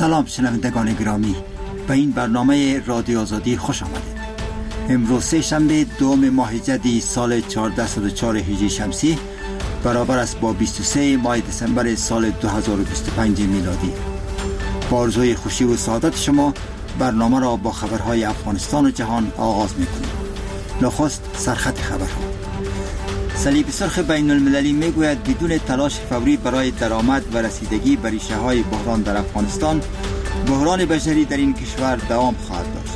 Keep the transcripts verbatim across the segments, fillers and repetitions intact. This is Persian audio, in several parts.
سلام شنوندگان گرامی، به این برنامه رادیو آزادی خوش آمدید. امروز سه شنبه دوم ماه جدی سال چهارصد و چهار هجری شمسی برابر است با بیست و سه ماه دسامبر سال دو هزار و بیست و پنج میلادی. با آرزوی خوشی و سعادت شما برنامه را با خبرهای افغانستان و جهان آغاز می‌کنیم. نخست سرخط خبرها. صلیب سرخ بین المللی میگوید بدون تلاش فوری برای درآمد و رسیدگی به ریشه‌های بحران در افغانستان، بحران بشری در این کشور دوام خواهد داشت.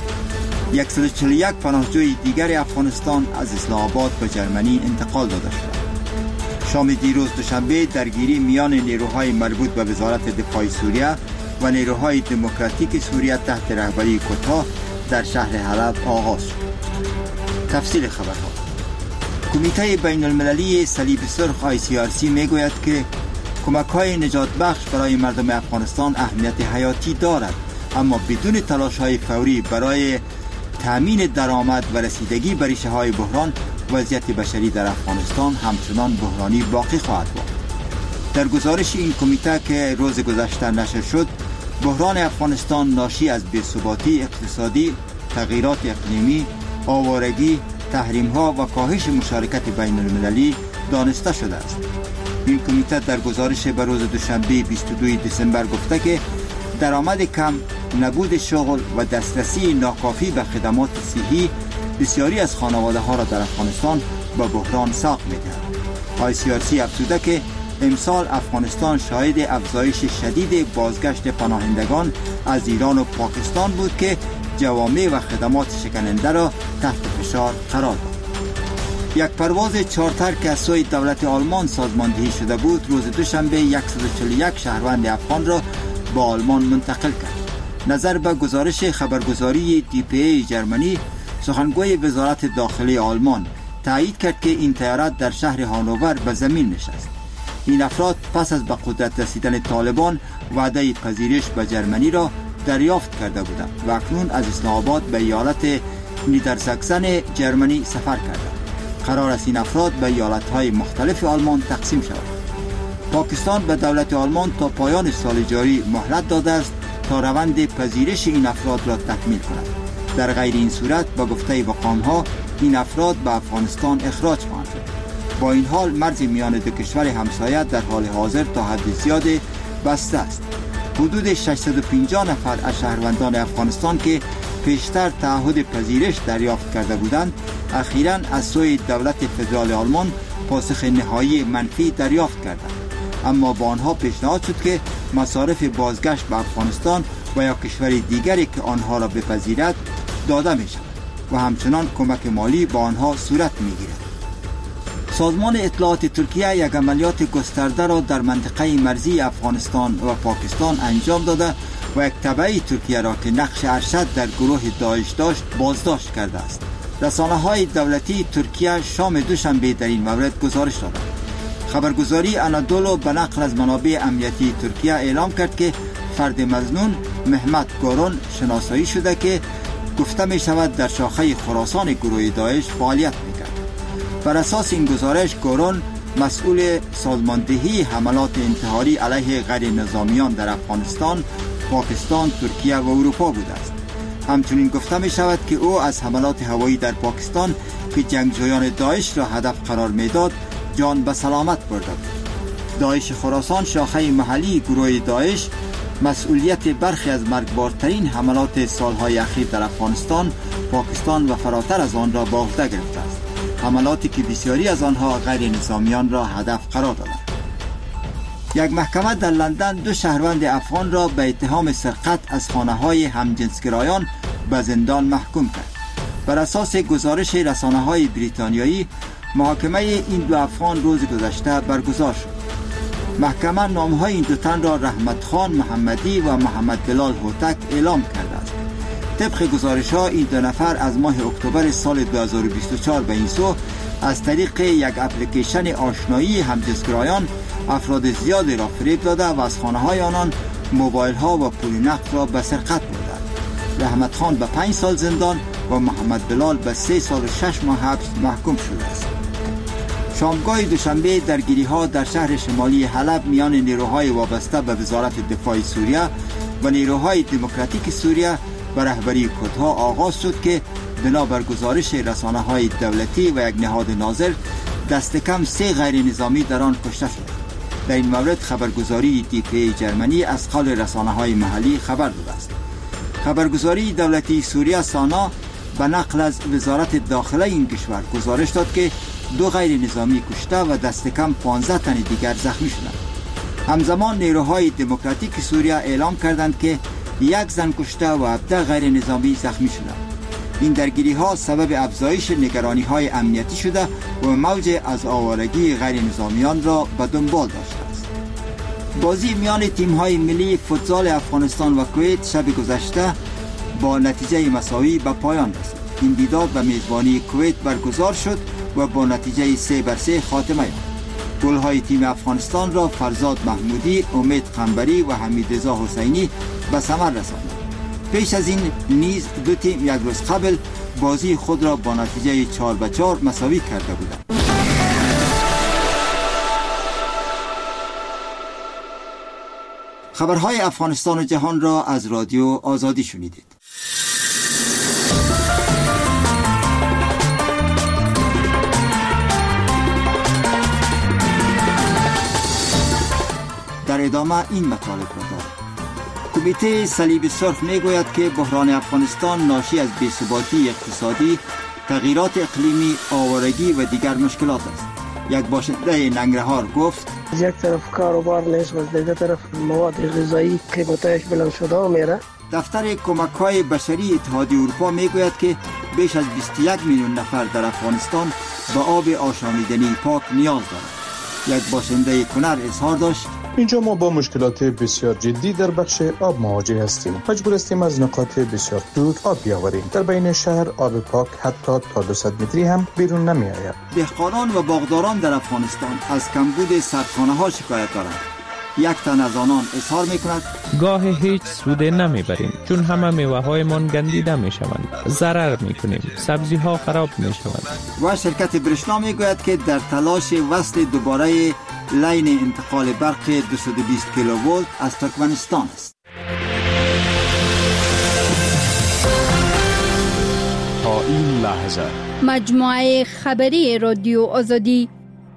صد و چهل و یک پناهجوی دیگر افغانستان از اسلام آباد به جرمنی انتقال داده شد. شام دیروز دوشنبه درگیری میان نیروهای مربوط به وزارت دفاع سوریه و نیروهای دموکراتیک سوریه تحت رهبری کوتا در شهر حلب آغاز شد. تفصیل خبرها. کمیته بین المللی صلیب سرخ آی سی آر سی میگوید که کمک‌های نجات بخش برای مردم افغانستان اهمیت حیاتی دارد، اما بدون تلاش‌های فوری برای تامین درآمد و رسیدگی به ریشه‌های بحران، وضعیت بشری در افغانستان همچنان بحرانی باقی خواهد بود. در گزارش این کمیته که روز گذشته نشر شد، بحران افغانستان ناشی از بی‌ثباتی اقتصادی، تغییرات اقلیمی، آوارگی، تحریم‌ها و کاهش مشارکت بین المللی دانسته شده است. این کمیته در گزارش به روز دوشنبه بیست و دو دسامبر گفته که درآمد کم، نبود شغل و دسترسی ناکافی به خدمات صحی بسیاری از خانواده‌ها را در افغانستان به بحران ساق می‌دهد. آی سی آر سی افزوده که امسال افغانستان شاهد افزایش شدید بازگشت پناهندگان از ایران و پاکستان بود که جوامع و خدمات شکننده را تحت فشار قرار داد. یک پرواز چارتر که از سوی دولت آلمان سازماندهی شده بود روز دوشنبه صد و چهل و یک شهروند افغان را به آلمان منتقل کرد. نظر به گزارش خبرگزاری دی پی ای جرمنی، سخنگوی وزارت داخلی آلمان تایید کرد که این طیاره در شهر هانوور به زمین نشست. این افراد پس از به قدرت رسیدن طالبان وعده پذیرش به جرمنی را دریافت کرده بودند و اکنون از اسلام آباد به ایالت نیدرساکسن جرمنی سفر کردند. قرار است این افراد به ایالت‌های مختلف آلمان تقسیم شوند. پاکستان به دولت آلمان تا پایان سال جاری مهلت داده است تا روند پذیرش این افراد را تکمیل کند. در غیر این صورت با گفته مقام‌ها این افراد به افغانستان اخراج خواهند شد. با این حال مرز میان دو کشور همسایه در حال حاضر تا حد زیاد بسته است. حدود ششصد و پنجاه نفر از شهروندان افغانستان که پیشتر تعهد پذیرش دریافت کرده بودند، اخیراً از سوی دولت فدرال آلمان پاسخ نهایی منفی دریافت کردند. اما با آنها پیشنهاد شد که مصارف بازگشت به افغانستان و یا کشور دیگری که آنها را بپذیرد داده می شود و همچنان کمک مالی با آنها صورت می گیرد. سازمان اطلاعات ترکیه یک عملیات گسترده را در منطقه مرزی افغانستان و پاکستان انجام داده و یک تبعی ترکیه را که نقش ارشد در گروه داعش داشت بازداشت کرده است. رسانه‌های دولتی ترکیه شام دوشنبه در این مورد گزارش دادند. خبرگزاری آنادولو به نقل از منابع امنیتی ترکیه اعلام کرد که فرد مظنون محمد گورون شناسایی شده که گفته می شود در شاخه خراسان گروه داعش فعالیت می‌کرد. بر اساس این گزارش گورون مسئول سازماندهی حملات انتحاری علیه غیر نظامیان در افغانستان، پاکستان، ترکیه و اروپا بوده است. همچنین گفته می شود که او از حملات هوایی در پاکستان که جنگجویان داعش را هدف قرار میداد جان به سلامت برده بود. داعش خراسان شاخه محلی گروه داعش مسئولیت برخی از مرگبارترین حملات سالهای اخیر در افغانستان، پاکستان و فراتر از آن را به عهده گرفته است. حملاتی که بسیاری از آنها غیر نظامیان را هدف قرار دادند. یک محکمه در لندن دو شهروند افغان را به اتهام سرقت از خانه‌های همجنسگرایان به زندان محکوم کرد. بر اساس گزارش رسانه‌های بریتانیایی، محاکمه این دو افغان روز گذشته برگزار شد. محکمه نامهای این دو تن را رحمت خان محمدی و محمد بلال هوتک اعلام کرده است. طبق گزارش‌ها این دو نفر از ماه اکتبر سال دو هزار و بیست و چهار به این سو از طریق یک اپلیکیشن آشنایی همجنسگرایان افراد زیادی را فریب داده و از خانه‌های آنان موبایل‌ها و پول نقد را به سرقت بردند. رحمت خان به پنج سال زندان و محمد بلال به سه سال و شش ماه حبس محکوم شده است. شامگاه دوشنبه درگیری‌ها در شهر شمالی حلب میان نیروهای وابسته به وزارت دفاع سوریه و نیروهای دموکراتیک سوریه و رهبری کردها آغاز شد که بنابر گزارش رسانه‌های دولتی و یک نهاد ناظر دست کم سه غیر نظامی در آن کشته شد. در این مورد خبرگزاری دی پی ای جرمنی از قول رسانه‌های محلی خبر داده است. خبرگزاری دولتی سوریه سانا به نقل از وزارت داخله این کشور گزارش داد که دو غیر نظامی کشته و دست کم پانزده تن دیگر زخمی شدند. همزمان نیروهای دموکراتیک سوریه اعلام کردند که یک زن کشته و هفده غیر نظامی زخمی شدند. این درگیری ها سبب افزایش نگرانی های امنیتی شده و موج از آوارگی غیر نظامیان را به دنبال داشته است. بازی میان تیم های ملی فوتزال افغانستان و کویت شب گذشته با نتیجه مساوی به پایان رسید. این دیدار به میزبانی کویت برگزار شد و با نتیجه سه بر سه خاتمه یافت. گل های تیم افغانستان را فرزاد محمودی، امید قنبری و حمیدرضا حسینی به ثمر رساندند. پیش از این نیز دو تیم یک روز قبل بازی خود را با نتیجه چهار به چهار مساوی کرده بودند. خبرهای افغانستان و جهان را از رادیو آزادی شنیدید. در ادامه این مطالب را دارد. کمیته صلیب سرخ میگوید که بحران افغانستان ناشی از بی‌ثباتی اقتصادی، تغییرات اقلیمی، آوارگی و دیگر مشکلات است. یک باشنده ننگرهار گفت: از یک طرف کاروبار نیست و از دیگر طرف مواد غذایی قیمتش بلند شده میره. دفتر کمک‌های بشری اتحادیه اروپا میگوید که بیش از بیست و یک میلیون نفر در افغانستان به آب آشامیدنی پاک نیاز دارند. یک باشنده کنر اظهار داشت: اینجا ما با مشکلات بسیار جدی در بخش آب مواجه هستیم. مجبور هستیم از نقاط بسیار دور آب بیاوریم. در بین شهر آب پاک حتی تا دویست متری هم بیرون نمی آید. دهقانان و باغداران در افغانستان از کمبود سردخانه‌ها شکایت دارند. یک تن از آنان اظهار می‌کند: گاه هیچ سود نمیبریم چون همه میوه‌هایمان گندیده میشوند. ضرر می‌کنیم. سبزی‌ها خراب میشوند. و شرکت برشنا میگوید که در تلاش وصل دوباره لین انتقال برق دویست و بیست کیلوولت از ترکمنستان است. تا این لحظه مجموعه خبری رادیو آزادی.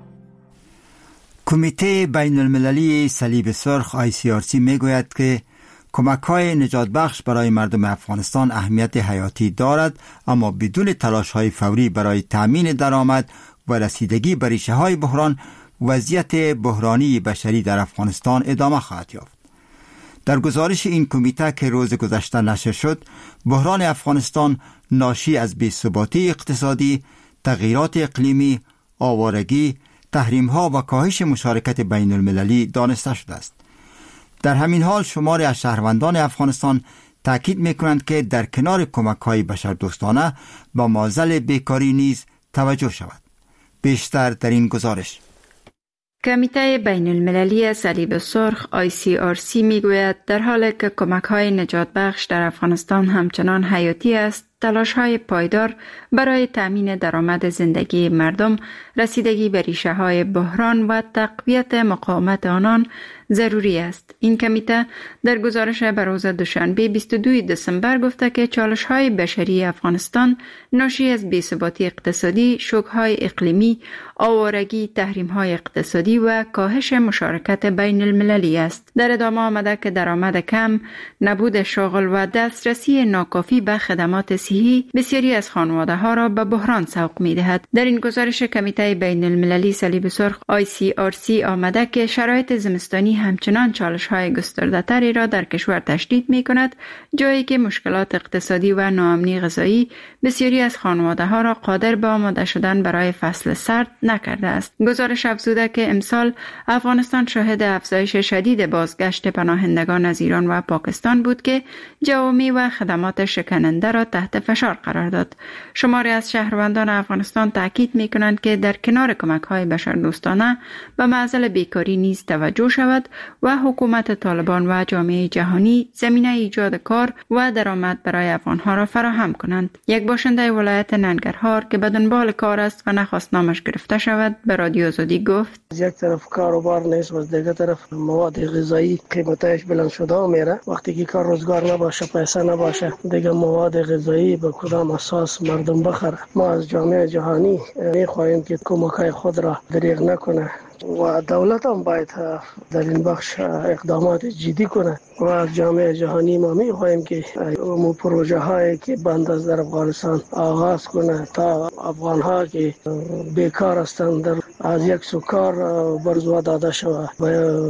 کمیته بین المللی صلیب سرخ آی سی آر سی میگوید که کمک‌های نجات بخش برای مردم افغانستان اهمیت حیاتی دارد، اما بدون تلاش‌های فوری برای تأمین درآمد و رسیدگی به ریشه‌های بحران، وضعیت بحرانی بشری در افغانستان ادامه خواهد یافت. در گزارش این کمیته که روز گذشته نشر شد، بحران افغانستان ناشی از بی‌ثباتی اقتصادی، تغییرات اقلیمی، آوارگی، تحریم‌ها و کاهش مشارکت بین المللی دانسته شده است. در همین حال شماری از شهروندان افغانستان تاکید می‌کنند که در کنار کمک‌های بشردوستانه با معضل بیکاری نیز توجه شود. بیشتر در این گزارش. کمیته بین المللی صلیب سرخ آی سی آر سی میگوید در حالی که کمک‌های نجات بخش در افغانستان همچنان حیاتی است، تلاش‌های پایدار برای تأمین درآمد زندگی مردم، رسیدگی به ریشه‌های بحران و تقویت مقاومت آنان ضروری است. این کمیته در گزارش بر روز دوشنبه بیست و دو دسامبر گفته که چالش‌های بشری افغانستان ناشی از بی‌ثباتی اقتصادی، شوک‌های اقلیمی، آوارگی، تحریم‌های اقتصادی و کاهش مشارکت بین المللی است. در ادامه آمده که درآمد کم، نبود شغل و دسترسی ناکافی به خدمات صحی بسیاری از خانواده‌ها را به بحران سوق می‌دهد. در این گزارش کمیته بین المللی صلیب سرخ آی سی آر سی آمده که شرایط زمستانی همچنان چالش‌های گسترده‌تری را در کشور تشدید می‌کند، جایی که مشکلات اقتصادی و ناامنی غذایی بسیاری از خانواده‌ها را قادر به آماده شدن برای فصل سرد نکرده است. گزارش افزوده که امسال افغانستان شاهد افزایش شدید بازگشت پناهندگان از ایران و پاکستان بود که جوامع و خدمات شکننده را تحت فشار قرار داد. شماری از شهروندان افغانستان تاکید می‌کنند که در کنار کمک‌های بشردوستانه به معضل بیکاری نیز توجه شود و حکومت طالبان و جامعه جهانی زمینه ایجاد کار و درآمد برای افغان‌ها را فراهم کنند. یک باشنده ولایت ننگرهار که به دنبال کار است و نخواست نامش گرفته شود به رادیو آزادی گفت: یک طرف کاروبار نیست و از دیگه طرف مواد غذایی قیمتش بلند شده میره. وقتی که کار روزگار نباشه، پیسه نباشه، دیگه مواد غذایی به کدام اساس مردم بخره؟ ما از جامعه جهانی میخواهیم که کمک‌های خود را دریغ نکنه و دولت هم باید در این بخش اقدامات جدی کنه و از جامعه جهانی ما میخواهیم که اون پروژه هایی که بند از در افغانستان آغاز کنه تا افغان ها که بیکار هستند در از یک سو کار برزو داده شود و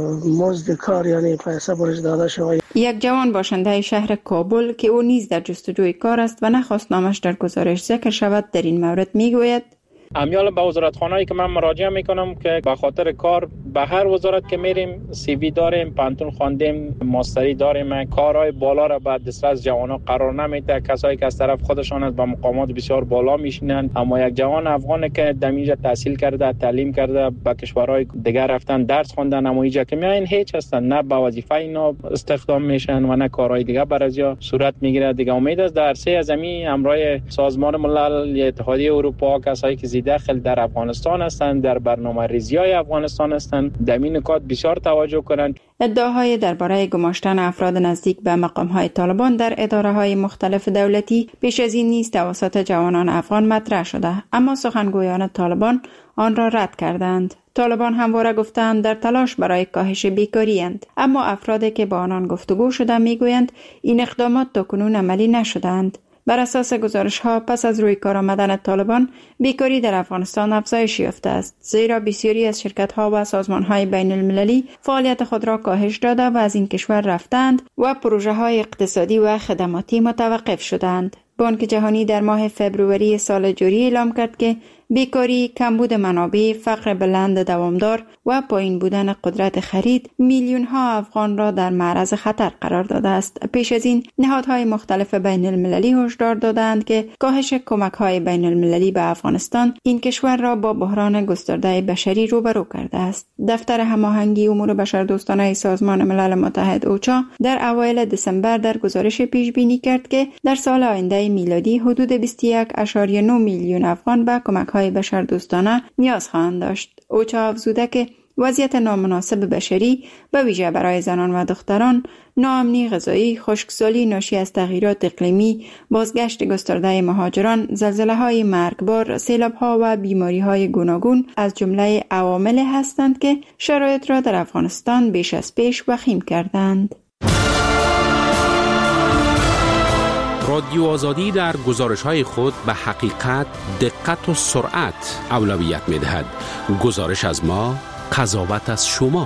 مزد کار یعنی پیسه برش داده شود. یک جوان باشنده شهر کابل که او نیز در جستجوی کار است و نخواست نامش در گزارش ذکر شود در این مورد میگوید: امیال به وزارتخانه‌ای که من مراجعه میکنم که به خاطر کار به هر وزارت که میریم سی وی داریم، پانتون خواندیم، ماستری داریم، کارهای بالا را به دسترس جوانان قرار نمیده. کسایی که از طرف خودشان از به مقامات بسیار بالا میشینند، اما یک جوان افغانی که دمیجا تحصیل کرده، تعلیم کرده، به کشورهای دیگر رفتن درس خواندن، اما اینجا که میاین هیچ هستن، نه به وظیفه اینا استخدام میشن و نه کارهای دیگه برازیا صورت میگیره. دیگه امید است در سه از این امرای سازمان ملل، اتحادیه اروپا، کسایی که داخل در افغانستان هستند، در برنامه ریزی‌های افغانستان هستند، در این نکات بسیار توجه کنند. ادعاهای درباره گماشتن افراد نزدیک به مقام‌های طالبان در اداره‌های مختلف دولتی پیش از این نیز توسط جوانان افغان مطرح شده، اما سخنگویان طالبان آن را رد کردند. طالبان همواره گفتند در تلاش برای کاهش بیکاری اند، اما افرادی که با آنان گفتگو شده میگویند این اقدامات تاکنون عملی نشدند. بر اساس گزارش‌ها پس از روی کار آمدن طالبان بیکاری در افغانستان افزایش یافته است، زیرا بسیاری از شرکت‌ها و سازمان‌های بین المللی فعالیت خود را کاهش داده و از این کشور رفتند و پروژه‌های اقتصادی و خدماتی متوقف شدند. بانک جهانی در ماه فبروری سال جاری اعلام کرد که بیکاری، کمبود منابع، فقر بلند دوامدار و پایین بودن قدرت خرید میلیون ها افغان را در معرض خطر قرار داده است. پیش از این نهادهای مختلف بین المللی هشدار دادند که کاهش کمک‌های بین المللی به افغانستان این کشور را با بحران گسترده بشری روبرو کرده است. دفتر هماهنگی امور بشردوستانه سازمان ملل متحد اوچا در اوایل دسامبر در گزارش پیش بینی کرد که در سال آینده میلادی حدود بیست و یک ممیز نه میلیون افغان به کمک‌های بشردوستانه نیاز خواهند داشت. اوچا افزوده که وضعیت نامناسب بشری به ویژه برای زنان و دختران، ناامنی غذایی، خشکسالی ناشی از تغییرات اقلیمی، بازگشت گسترده مهاجران، زلزله‌های مرگبار، سیلاب‌ها و بیماری‌های گوناگون از جمله عوامل هستند که شرایط را در افغانستان بیش از پیش وخیم کردند. رادیو آزادی در گزارش‌های خود به حقیقت، دقت و سرعت اولویت می‌دهد. گزارش از ما، قضاوت از شما.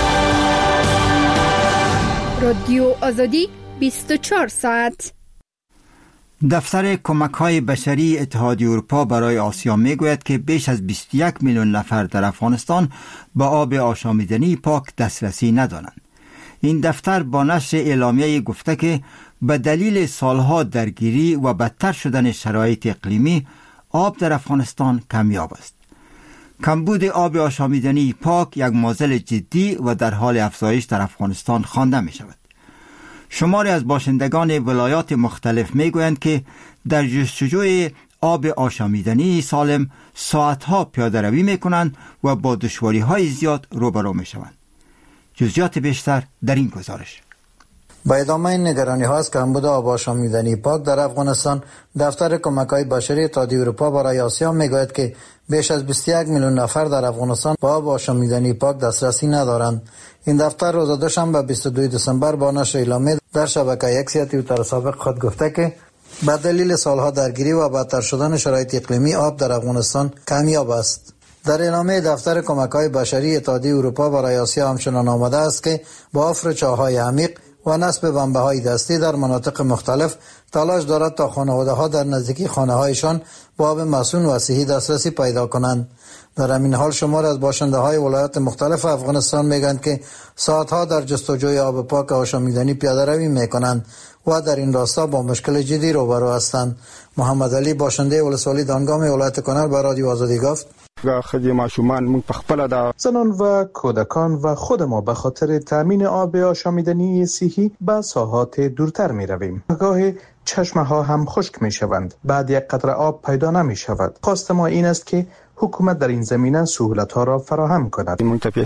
رادیو آزادی بیست و چهار ساعت. دفتر کمک‌های بشری اتحادیه اروپا برای آسیا میگوید که بیش از بیست و یک میلیون نفر در افغانستان به آب آشامیدنی پاک دسترسی ندارند. این دفتر با نشر اعلامیه گفته که به دلیل سالها درگیری و بدتر شدن شرایط اقلیمی آب در افغانستان کمیاب است. کمبود آب آشامیدنی پاک یک معضل جدی و در حال افزایش در افغانستان خوانده می شود. شماری از باشندگان ولایات مختلف می گویند که در جستجوی آب آشامیدنی سالم ساعتها پیاده روی می کنند و با دشواری های زیاد روبرو می شوند. جزئیات بیشتر در این گزارش. با ادامه این نگرانی ها از کمبود آب آشامیدنی پاک در افغانستان، دفتر کمک‌های بشری اتحادیه اروپا برای آسیا میگوید که بیش از بیست و یک میلیون نفر در افغانستان با آب آشامیدنی پاک دسترسی ندارند. این دفتر روز دوشنبه بیست و دو دسامبر با نشر اعلامیه در شبکه یکسیت توییتر سابق خود گفته که به دلیل سالها درگیری و بدتر شدن شرایط اقلیمی آب در افغانستان کمیاب است. در اعلامیه دفتر کمک‌های بشری اتحادیه اروپا برای آسیا همچنان آمده است که با حفر چاه‌های عمیق، و نصب بمبه‌های دستی در مناطق مختلف تلاش دارد تا خانواده‌ها در نزدیکی خانه‌هایشان با آب مسون و صحی دسترسی پیدا کنند. در همین حال شمار از باشنده‌های ولایات مختلف افغانستان میگویند که ساعت‌ها در جستجوی آب پاک آشامیدنی پیاده‌روی می‌کنند و در این راستا با مشکل جدی روبرو هستند. محمد علی باشنده ولسوالی دانگام ولایت کنر به رادیو آزادی گفت: زنان و کودکان و خود ما به خاطر تامین آب آشامیدنی صحی به ساحات دورتر می رویم. گاهی چشمه ها هم خشک می شوند. بعد یک قطره آب پیدا نمی شود. خواست ما این است که حکومت در این زمینه سهولت ها را فراهم کند.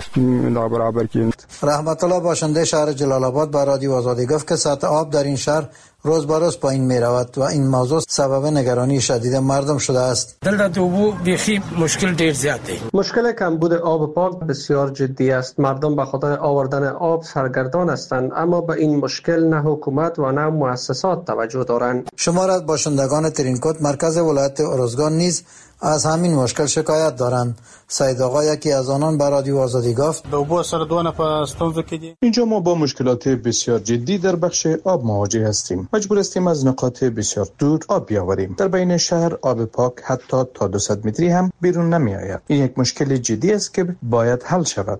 رحمت الله باشنده شهر جلال آباد به رادیو آزادی گفت که سطح آب در این شهر روز به روز پایین می رود و این موضوع سبب نگرانی شدید مردم شده است. دلته دوبو بیخی مشکل ډیر زیات دی. مشکل کمبود آب پاک بسیار جدی است. مردم به خاطر آوردن آب سرگردان هستند، اما به این مشکل نه حکومت و نه مؤسسات توجه دارند. شمار از باشندگان ترینکوت مرکز ولایت ارزگان نیز از همین مشکل شکایت دارند. سید آقا یکی از آنان به رادیو آزادی گفت: اینجا ما با مشکلات بسیار جدی در بخش آب مواجه هستیم. مجبور هستیم از نقاط بسیار دور آب بیاوریم. در بین شهر آب پاک حتی تا دویست متری هم بیرون نمی آید. این یک مشکل جدی است که باید حل شود.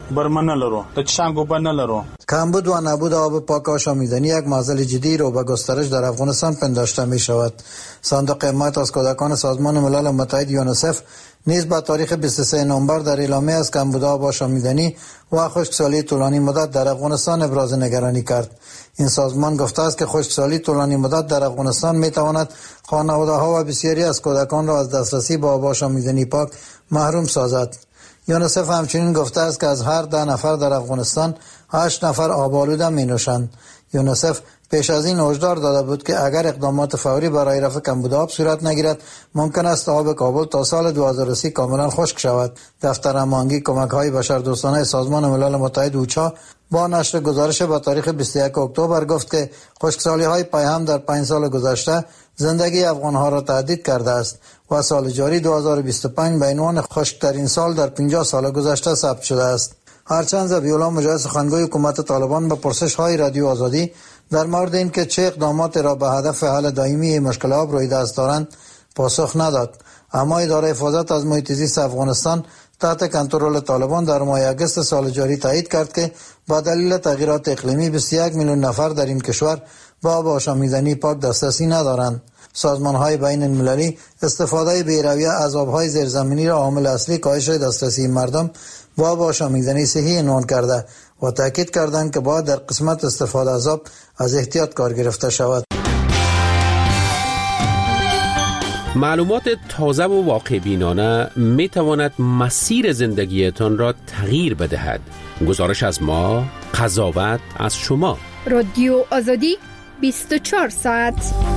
کمبود و نبود آب پاک آشامیدنی یک معضل جدی رو به گسترش در افغانستان پنداشته می شود. صندوق حمایت از کودکان سازمان ملل متحد یونیسف نیز به تاریخ بیست و سوم نوامبر در اعلامیه از کمبود آب آشامیدنی و خشکسالی طولانی مدت در افغانستان ابراز نگرانی کرد. این سازمان گفته است که خشکسالی طولانی مدت در افغانستان می تواند خانواده‌ها و بسیاری از کودکان را از دسترسی به آب آشامیدنی پاک محروم سازد. یونیسف همچنین گفته است که از هر ده نفر در افغانستان هشت نفر آب آلوده می نوشند. یونیسف پیش از این هشدار داده بود که اگر اقدامات فوری برای رفع کمبود آب صورت نگیرد ممکن است آب کابل تا سال دو هزار و سی کاملا خشک شود. دفتر هماهنگی کمک‌های بشردوستانه سازمان ملل متحد اوچا با نشر گزارش با تاریخ بیست و یکم اکتبر گفت که خشکسالی‌های پیهم در پنج سال گذشته زندگی افغان‌ها را تهدید کرده است و سال جاری دو هزار و بیست و پنج به عنوان خشک‌ترین سال در پنجاه سال گذشته ثبت شده است. هرچند ذبیح‌الله مجاهد سخنگوی حکومت طالبان به پرسش‌های رادیو آزادی در مورد اینکه چه اقدامات را به هدف حل دائمی مشکل آب روی دست دارند پاسخ نداد، اما اداره حفاظت از محیط زیست افغانستان تحت کنترل طالبان در ماه اگست سال جاری تایید کرد که با دلیل تغییرات اقلیمی بیست و یک میلیون نفر در این کشور با آب آشامیدنی پاک دسترسی ندارند. سازمان‌های بین المللی استفاده بی‌رویه از آب‌های زیرزمینی را عامل اصلی کاهش دسترسی مردم با آب آشامیدنی صحی عنوان کرده و تاکید کردند که باید در قسمت استفاده از آب از احتیاط کار گرفته شود. معلومات تازه و واقع بینانه می تواند مسیر زندگیتان را تغییر بدهد. گزارش از ما، قضاوت از شما. رادیو آزادی بیست و چهار ساعت.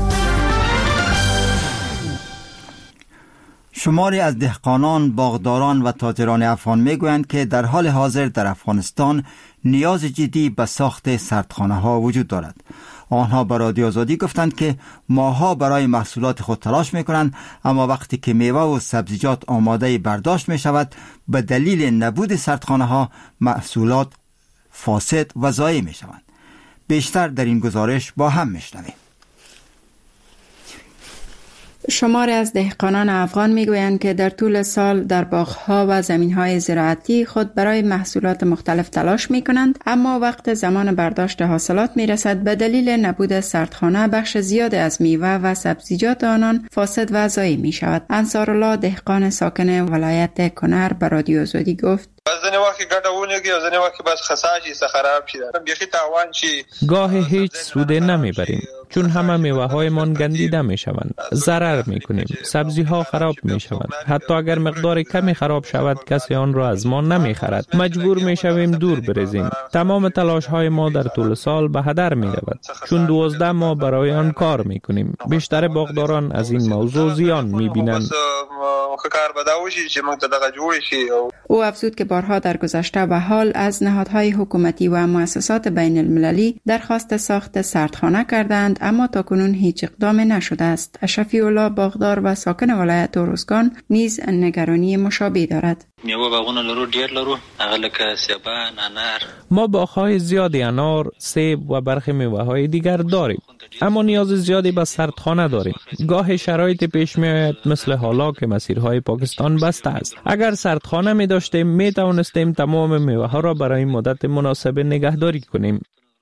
شماری از دهقانان، باغداران و تاجران افغان میگویند که در حال حاضر در افغانستان نیاز جدی به ساخت سردخانه ها وجود دارد. آنها به رادیو آزادی گفتند که ماها برای محصولات خود تلاش میکنند، اما وقتی که میوه و سبزیجات آماده برداشت می شود به دلیل نبود سردخانه ها محصولات فاسد و ضایع می شوند. بیشتر در این گزارش با هم میشنویم. شماری از دهقانان افغان میگویند که در طول سال در باغ‌ها و زمین‌های زراعتی خود برای محصولات مختلف تلاش می‌کنند، اما وقت زمان برداشت حاصلات می‌رسد به دلیل نبود سردخانه بخش زیاد از میوه و سبزیجات آنان فاسد و ضایع می‌شود. انصارالله دهقان ساکن ولایت کنر به رادیو آزادی گفت: ځنې وخت ګټه ونیږي او ځنې وخت بس خسا شي څه خراب شي بیخي تاوان شي. گاه هیچ سود نمیبریم چون همه میوه هایمان گندیده میشوند، ضرر میکنیم، سبزی ها خراب میشوند، حتی اگر مقدار کمی خراب شود کسی آن را از ما نمیخرد، مجبور میشویم دور بریزیم. تمام تلاش های ما در طول سال به هدر میرود چون دوازده ماه برای آن کار میکنیم. بیشتر باغداران از این موضوع زیان میبینند. او افزود که بارها در گذشته و حال از نهادهای حکومتی و مؤسسات بین المللی درخواست ساخت سردخانه کردند، اما تاکنون هیچ اقدام نشده است. شفیع الله باغدار و ساکن ولایت ارزگان نیز نگرانی مشابه دارد. میوه باغونه لرو ډیر لرو هغه لکه سیبان، انار. ما باغ‌های زیادی انار، سیب و برخی میوه‌های دیگر داریم، اما نیاز زیادی به سردخانه داریم. گاه شرایط پیش می‌آید مثل حالا که مسیرهای پاکستان بسته است. اگر سردخانه می داشتیم می توانستیم تمام میوه‌ها را برای مدت مناسب نگهداری کنیم.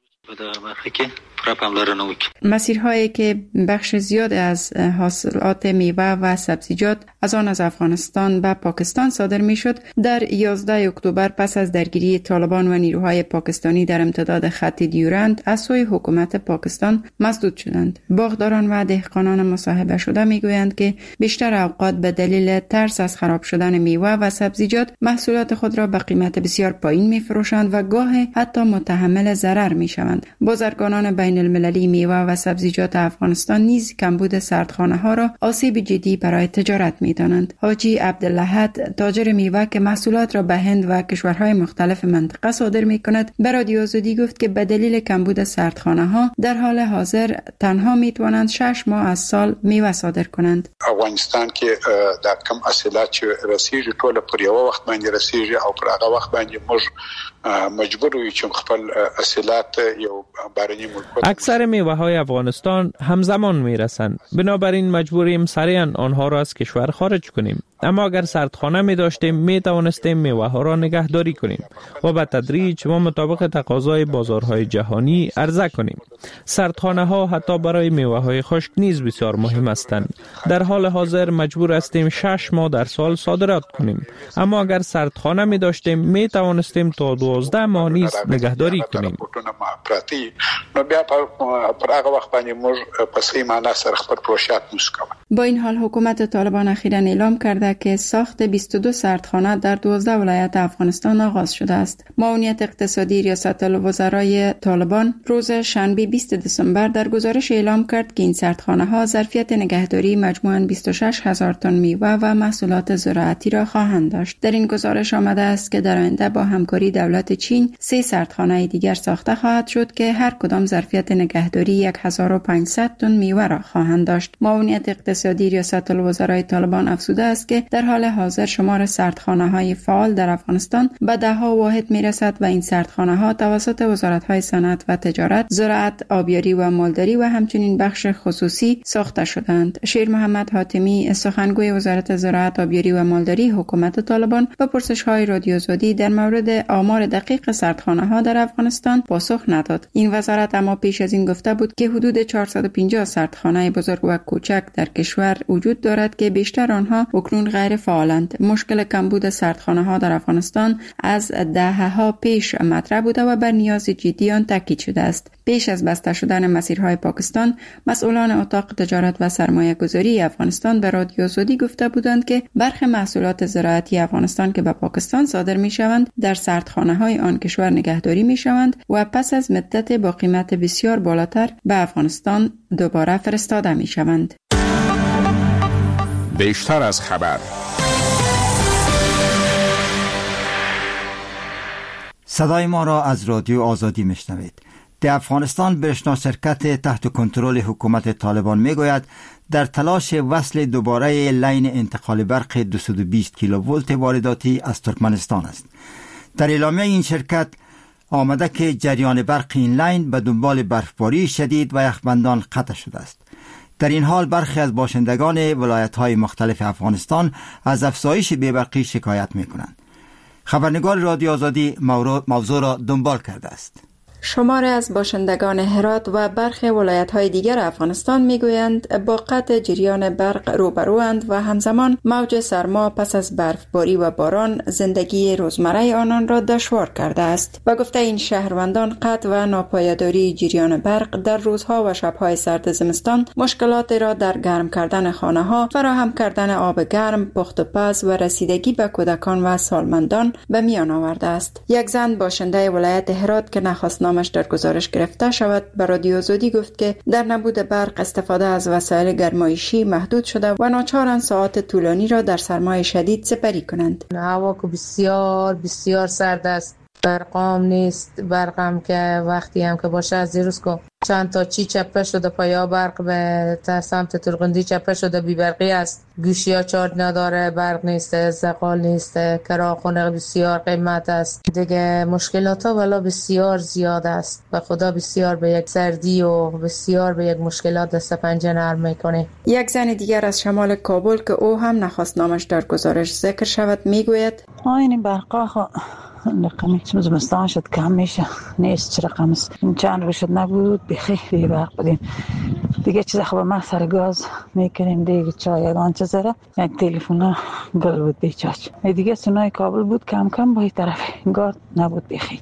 مسیرهایی که بخش زیاد از حاصلات میوه و سبزیجات از آن از افغانستان به پاکستان صادر می شد، در یازده اکتبر پس از درگیری طالبان و نیروهای پاکستانی در امتداد خط دیورند از سوی حکومت پاکستان مسدود شدند. باغداران و دهقانان مصاحبه شده می گویند که بیشتر اوقات به دلیل ترس از خراب شدن میوه و سبزیجات محصولات خود را به قیمت بسیار پایین می فروشند و گاهی حتی متحمل ضرر می شوند. بازرگانان بین المللی میوه و سبزیجات افغانستان نیز کمبود سردخانه ها را آسیب جدی برای تجارت می دانند. حاجی عبداللهد، تاجر میوه که محصولات را به هند و کشورهای مختلف منطقه صادر می کند، به رادیو آزادی گفت که به دلیل کمبود سردخانه ها در حال حاضر تنها می توانند شش ماه از سال میوه صادر کنند. افغانستان کې د کم حاصلات چې رسیږي ټول پر یو وخت باندې رسیږي او پر هغه وخت باندې موږ مجبور یو چې خپل حاصلات یو بارنی ملک. اکثر میوه های افغانستان همزمان می رسند، بنابراین مجبوریم سریعا آنها را از کشور خارج کنیم. اما اگر سردخانه می داشتیم می توانستیم میوه ها را نگهداری کنیم و به تدریج و مطابق تقاضای بازارهای جهانی عرضه کنیم. سردخانه ها حتی برای میوه های خشک نیز بسیار مهم هستند. در حال حاضر مجبور هستیم شش ماه در سال صادرات کنیم، اما اگر سردخانه می داشتیم می توانستیم تا دوازده ماه نیز نگهداری کنیم. با این حال حکومت طالبان اخیراً اعلام کرده که ساخت بیست و دو سردخانه در دوازده ولایت افغانستان آغاز شده است. معاونیت اقتصادی ریاست الوزرای طالبان روز شنبه بیست دسامبر در گزارش اعلام کرد که این سردخانه ها ظرفیت نگهداری مجموعاً بیست و شش هزار تن میوه و محصولات زراعتی را خواهند داشت. در این گزارش آمده است که در آینده با همکاری دولت چین سه سردخانه دیگر ساخته خواهد شد که هر کدام ظرفیت نگهداری هزار و پانصد تن میوه را خواهند داشت. معاونیت اقتصادی ریاست الوزرای طالبان افزوده است که در حال حاضر شمار سردخانه های فعال در افغانستان به ده ها واحد می رسد و این سردخانه ها توسط وزارت های صنعت و تجارت، زراعت، آبیاری و مالداری و همچنین بخش خصوصی ساخته شدند. شیر محمد حاتمی، سخنگوی وزارت زراعت، آبیاری و مالداری حکومت طالبان، به پرسش های رادیو آزادی در مورد آمار دقیق سردخانه ها در افغانستان پاسخ نداد. این وزارت اما پیش از این گفته بود که حدود چهارصد و پنجاه سردخانه بزرگ و کوچک در کشور وجود دارد که بیشتر آنها اکنون غیر فعالند. مشکل کمبود سردخانه ها در افغانستان از دهه‌ها پیش مطرح بوده و بر نیاز جدی آن تاکید شده است. پیش از بسته شدن مسیرهای پاکستان، مسئولان اتاق تجارت و سرمایه گذاری افغانستان به رادیو آزادی گفته بودند که برخی محصولات زراعتی افغانستان که به پاکستان صادر می شوند در سردخانه های آن کشور نگهداری می شوند و پس از مدت با قیمت بسیار بالاتر به افغانستان دوباره فرستاده می شوند. بیشتر از خبر. صدای ما را از رادیو آزادی میشنوید. در افغانستان برشنا شرکت تحت کنترل حکومت طالبان میگوید در تلاش وصل دوباره لین انتقال برق دویست و بیست کیلوولت وارداتی از ترکمنستان است. در اعلامیه این شرکت آمده که جریان برق این لین به دنبال برفباری شدید و یخبندان قطع شده است. در این حال برخی از باشندگان ولایت‌های مختلف افغانستان از افزایش بی‌برقی شکایت می‌کنند. خبرنگار رادیو آزادی موضوع را دنبال کرده است. شماری از باشندگان هرات و برخی ولایت‌های دیگر افغانستان می‌گویند با قطع جریان برق روبروند و همزمان موج سرما پس از برفباری و باران زندگی روزمره آنان را دشوار کرده است. با گفته این شهروندان، قطع و ناپایداری جریان برق در روزها و شب‌های سرد زمستان مشکلات را در گرم کردن خانه‌ها، فراهم کردن آب گرم، پخت و پز و رسیدگی به کودکان و سالمندان به میان آورده است. یک زن باشنده ولایت هرات که نخواست نامش در گزارش گرفته شود به رادیو آزادی گفت که در نبود برق استفاده از وسایل گرمایشی محدود شده و ناچارند ساعات طولانی را در سرمای شدید سپری کنند. هوا که بسیار بسیار سرد است. برقام نیست. برقم که وقتی هم که باشه از دیروز که چند تا چی چپه شده، پایا برق به سمت ترغندی چپه شده، بی برقی است. گوشی ها چارج نداره، برق نیست، زغال نیست، کراخونه بسیار قیمت است. دیگه مشکلات ها والا بسیار زیاد است و خدا بسیار به یک سردی و بسیار به یک مشکلات دست پنجه نرم میکنه. یک زن دیگر از شمال کابل که او هم نخواست نامش در گزارش ذکر شود میگوید این برقا خو رقمی زمستان شد کم میشه، نیست چه رقم است. این چند روز شد نبود بخی بی برق بودیم دیگه. چیز خوب ما سر گاز میکنیم دیگه، چای یگان چه زره یک تلفن گل بود بی چاچ دیگه. سنای کابل بود کم کم با این طرف گارد نبود بخی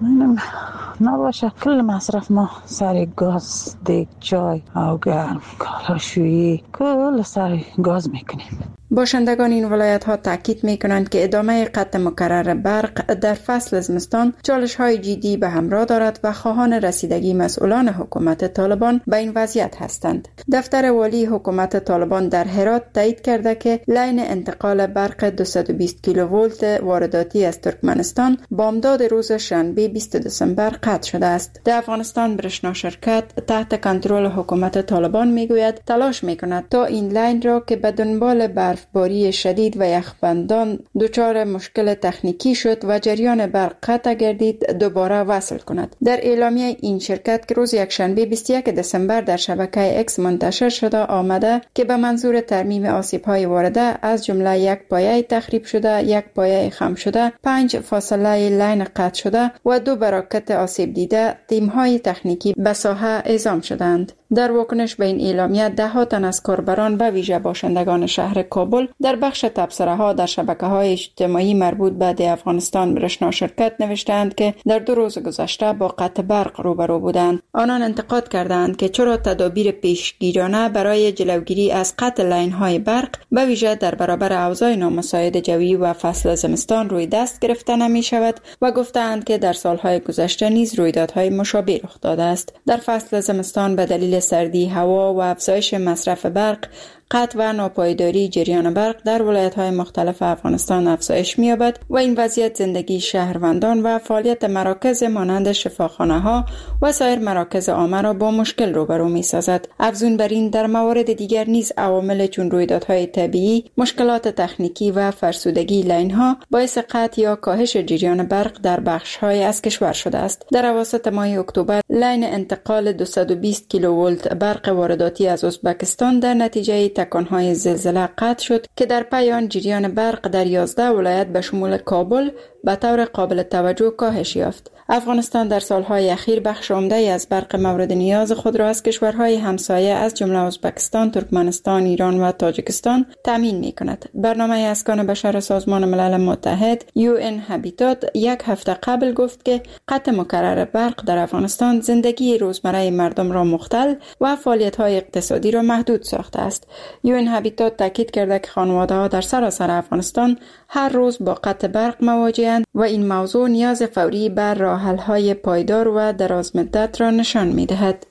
نباشه. کل مصرف ما سر گاز، دیگ، چای او گرم، کالاشویی کل سر گاز میکنیم. باشندگان این ولایت ها تاکید می کنند که ادامه قطع مکرر برق در فصل زمستان چالش های جدی به همراه دارد و خواهان رسیدگی مسئولان حکومت طالبان به این وضعیت هستند. دفتر والی حکومت طالبان در هرات تایید کرده که لاین انتقال برق دویست و بیست کیلوولت وارداتی از ترکمنستان بامداد روز شنبه بیستم دسامبر قطع شده است. در افغانستان برشنا شرکت تحت کنترل حکومت طالبان میگوید تلاش میکند تا این لاین را که به دنبال برق باری شدید و یخبندان دچار مشکل تکنیکی شد و جریان برق قطع گردید دوباره وصل کند. در اعلامیه این شرکت که روز یکشنبه بیست و یکم دسامبر در شبکه اکس منتشر شده آمده که به منظور ترمیم آسیب‌های وارده از جمله یک پایه تخریب شده، یک پایه خم شده، پنج فاصله لاین قطع شده و دو براکت آسیب دیده، تیم‌های تکنیکی به ساحه اعزام شدند. در واکنش به این اعلامیه ده ها تن از کاربران به ویژه باشندگان شهر کابل در بخش تبصره ها در شبکه‌های اجتماعی مربوط به ده افغانستان برشنا شرکت نوشتند که در دو روز گذشته با قطع برق روبرو بودند. آنان انتقاد کردند که چرا تدابیر پیشگیرانه برای جلوگیری از قطع لاین‌های برق به ویژه در برابر اوضاع نامساعد جوی و فصل زمستان روی دست گرفته نمی شود و گفتند که در سالهای گذشته نیز رویدادهای مشابه رخ داده است. در فصل زمستان به دلیل سردی هوا و افزایش مصرف برق، قطع و ناپایداری جریان برق در ولایت‌های مختلف افغانستان افزایش می‌یابد و این وضعیت زندگی شهروندان و فعالیت مراکز مانند شفاخانه‌ها و سایر مراکز عامه را با مشکل روبرو می‌سازد. افزون بر این در موارد دیگر نیز عوامل چون رویدادهای طبیعی، مشکلات تکنیکی و فرسودگی لاین‌ها باعث قطع یا کاهش جریان برق در بخش‌های از کشور شده است. در اواسط ماه اکتبر لاین انتقال دویست و بیست کیلوولت برق وارداتی از ازبکستان در نتیجه تکانهای زلزله قطع شد که در پی آن جریان برق در یازده ولایت به شمول کابل به طور قابل توجه کاهش یافت. افغانستان در سالهای اخیر بخش عمده‌ای از برق مورد نیاز خود را از کشورهای همسایه از جمله ازبکستان، ترکمنستان، ایران و تاجیکستان تامین می‌کند. برنامه اسکان بشر سازمان ملل متحد یو ان هابیتات یک هفته قبل گفت که قطع مکرر برق در افغانستان زندگی روزمره مردم را مختل و فعالیت‌های اقتصادی را محدود ساخته است. یو ان هابیتات تاکید کرده که خانواده‌ها در سراسر افغانستان هر روز با قطع برق مواجه‌اند و این موضوع نیاز فوری بر راه‌حل‌های پایدار و درازمدت را نشان می‌دهد.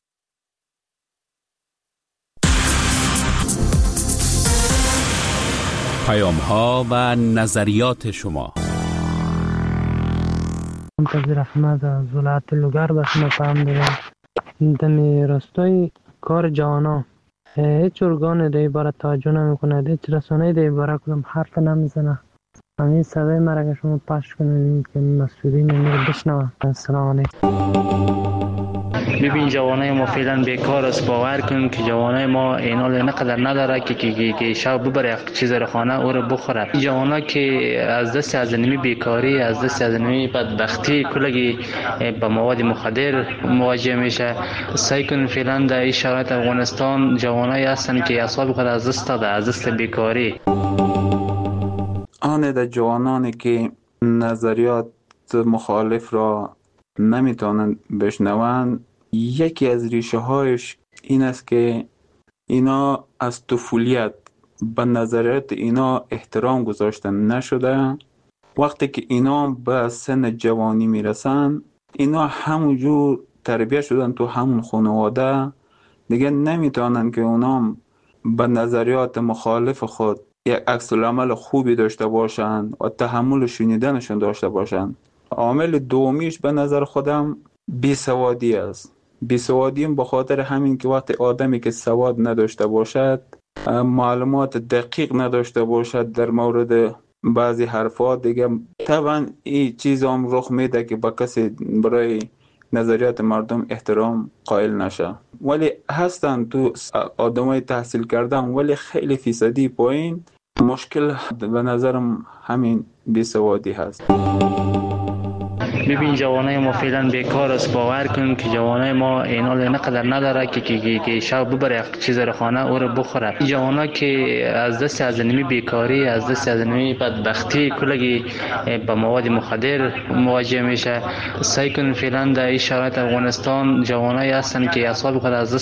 پیام‌ها و نظریات شما. منتظر احمد از ولایت لوگر به شما پیام دارم. دمی راستای کار جوانا هیچ ارگان دی باره توجه نمی‌کنه، هیچ رسانه‌ای دی باره کدام حرف نمیزنه. همین صدای مرا که شما پخش کنید که مسئولین این رو بشنوه. السلام علیکم. ببین جوانای ما فعلا بیکار است. باور کن که جوانای ما اینال نقدر نداره که که که شب ببره چیز رو خانه او رو بخوره. این جوانا که از دست از نمی بیکاری، از دست از نمی بدبختی کلگی با مواد مخدر مواجه میشه. سعی کن فعلا در این شرایط افغانستان جوانای هستن که اعصاب خود از دست داده، از دست بیکاری. آن در جوانانی که نظریات مخالف را نمیتونن بشنوند، یکی از ریشه هایش این است که اینا از طفولیت به نظریات اینا احترام گذاشته نشده. وقتی که اینا به سن جوانی میرسن، اینا همونجور تربیت شدن تو همون خانواده، دیگه نمیتونن که اونا به نظریات مخالف خود یک عکس العمل خوبی داشته باشن و تحمل شنیدنشون داشته باشن. عامل دومیش به نظر خودم بیسوادی است. بیسوادیم به خاطر همین که وقتی آدمی که سواد نداشته باشد، معلومات دقیق نداشته باشد در مورد بعضی حرفا، دیگه طبعا این چیز هم رخ میده که با کسی برای نظریات مردم احترام قائل نشه. ولی هستن تو آدمای تحصیل کردن ولی خیلی فیصدی پایین. مشکل به نظرم همین بیسوادی هست. ببین جوانای ما فعلا بیکار است. باور کن که جوانای ما اینال نقدر نداره که که که شب ببره چیز رو خانه او رو بخوره. جوانا که از دست از نمی بیکاری، از دست از نمی بدبختی کلگی با مواد مخدر مواجه میشه. سعی کن فعلا در این شرایط افغانستان جوانایی هستن که اعصاب خود از